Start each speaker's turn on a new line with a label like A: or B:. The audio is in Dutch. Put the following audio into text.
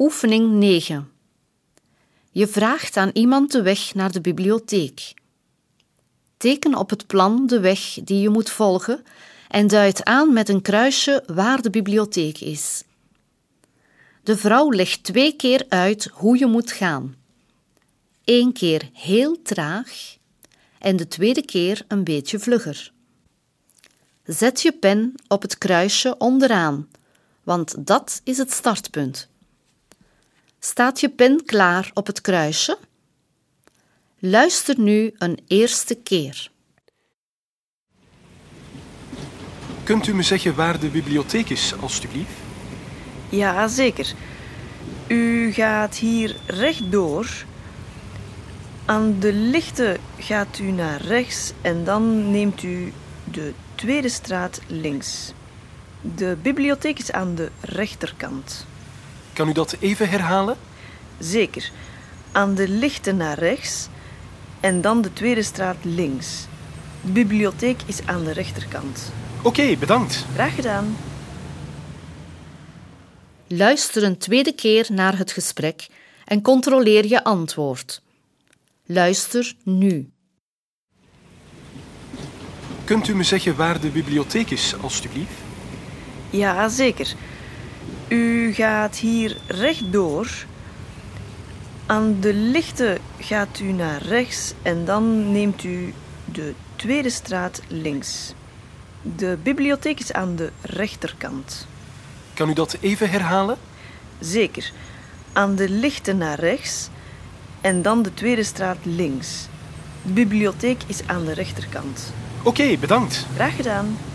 A: Oefening 9. Je vraagt aan iemand de weg naar de bibliotheek. Teken op het plan de weg die je moet volgen en duid aan met een kruisje waar de bibliotheek is. De vrouw legt 2 keer uit hoe je moet gaan. 1 keer heel traag en de tweede keer een beetje vlugger. Zet je pen op het kruisje onderaan, want dat is het startpunt. Staat je pen klaar op het kruisje? Luister nu een eerste keer.
B: Kunt u me zeggen waar de bibliotheek is, alstublieft?
C: Ja, zeker. U gaat hier rechtdoor. Aan de lichten gaat u naar rechts en dan neemt u de tweede straat links. De bibliotheek is aan de rechterkant.
B: Kan u dat even herhalen?
C: Zeker. Aan de lichten naar rechts en dan de tweede straat links. De bibliotheek is aan de rechterkant.
B: Oké, bedankt.
C: Graag gedaan.
A: Luister een tweede keer naar het gesprek en controleer je antwoord. Luister nu.
B: Kunt u me zeggen waar de bibliotheek is, alstublieft?
C: Ja, zeker. U gaat hier rechtdoor. Aan de lichten gaat u naar rechts en dan neemt u de tweede straat links. De bibliotheek is aan de rechterkant.
B: Kan u dat even herhalen?
C: Zeker. Aan de lichten naar rechts en dan de tweede straat links. De bibliotheek is aan de rechterkant.
B: Oké, bedankt.
C: Graag gedaan.